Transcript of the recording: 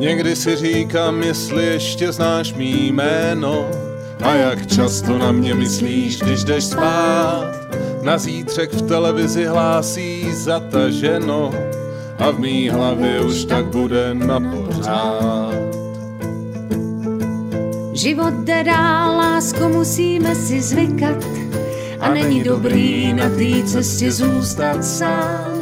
Někdy si říkám, jestli ještě znáš mý jméno a jak často na mě myslíš, když jdeš spát. Na zítřek v televizi hlásí zataženo a v mý hlavě už tak bude na pořád. Život jde dál, lásko, musíme si zvykat a není dobrý na té cestě zůstat sám.